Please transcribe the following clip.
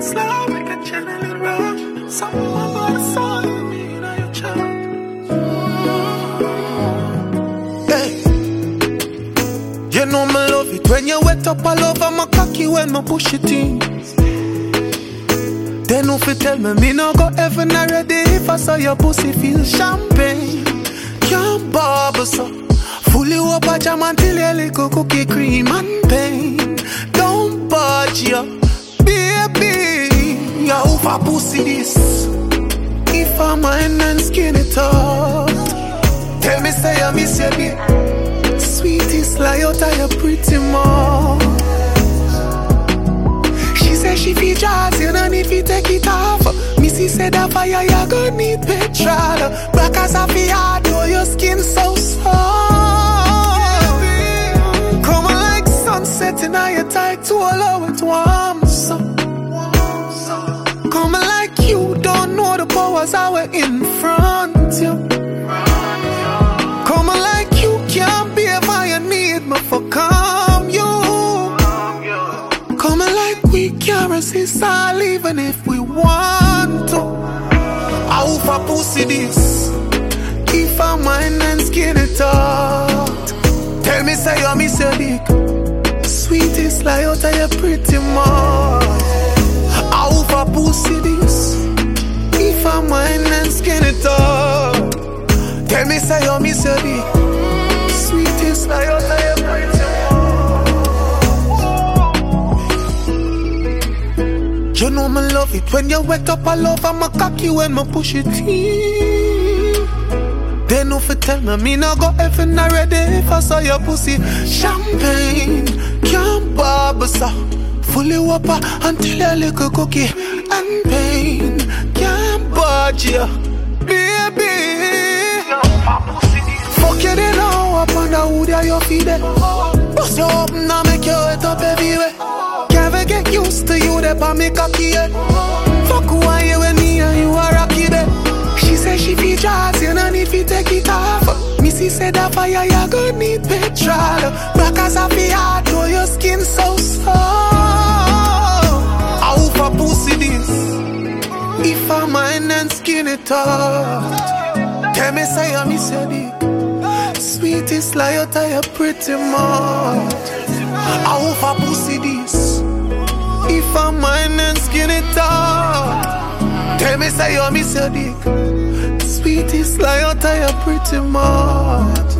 slow, we can channel it rough. Someone about the soul, me and your child. You know me love it when you wet up all over my cocky when me push it in. Then if you tell me no go heaven already if I saw your pussy feel champagne. Can't bubble so fully up a jam until you lick a cookie cream and pain. Don't budge ya, baby. You over pussy this. If I'm mine and skin it out. Tell me say I miss you, baby. Sweetest lie out of your pretty mouth. She said she feel jazz, you don't need to take it off. Missy said that fire you gonna need petrol. Black as a fiat, oh your skin so soft. Come on like sunset in your tight to allow it warm. So come on like you don't know the powers I were in front of you. Come on like you can't be if I need me for calm you. Come on like we can't resist all even if we want to. How for pussy this? If I'm mine and skin it out. Tell me say you miss your dick. Sweetest lie out of your pretty mouth. How for pussy this? If I'm mine and skin it out. Tell me say you miss your dick. Sweetest lie out of your pretty mouth. You know me love it when you wet up all over my cocky when me push it in. Then if you tell me no go heaven already if I saw your pussy champagne. Can't bubble so fully whopper until you lick a cookie and pain. Can't budge ya, baby. Fuck you then now up on the hood of your feet there. Bust you up now make you wet up everywhere. Can't ever get used to you there but me cocky yeah. Fuck who are you when me and you are rocky there. She said she feel jazz, you don't need to take it off. Missy said that fire you gonna need petrol. Black as a fiat, oh your skin so soft. How for pussy this? If I'm mine and skin it out. Tell me say I miss your dick. Sweetest lie out of your pretty mouth. How for pussy this? If I'm mine and skin it out. Tell me say you miss your dick. Sweetest lie out of your pretty mouth.